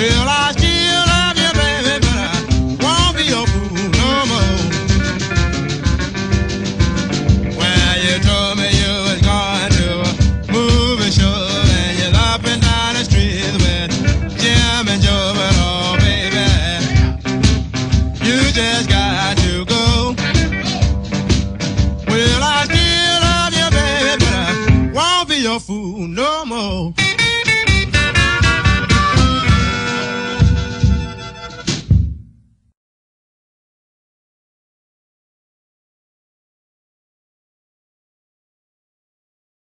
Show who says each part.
Speaker 1: Well, I still love you, baby, but I won't be your fool no more. Well, you told me you was going to a movie show, and you're up and down the street with Jim and Joe, but oh, baby, you just got to go. Well, I still love you, baby, but I won't be your fool no more.